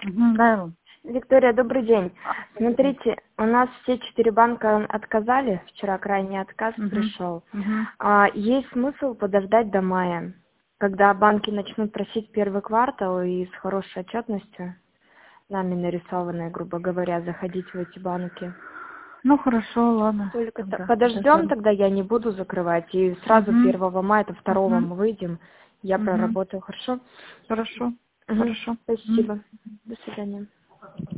Да. Виктория, добрый день. Смотрите, у нас все 4 банка отказали, вчера крайний отказ пришел. Есть смысл подождать до мая, когда банки начнут просить первый квартал и с хорошей отчетностью, нами нарисованной, грубо говоря, заходить в эти банки. Ну хорошо, ладно. Только Тогда подождем, тогда я не буду закрывать. И сразу 1 мая, это 2 мы выйдем. Я проработаю, хорошо? Хорошо. Хорошо. Спасибо. До свидания.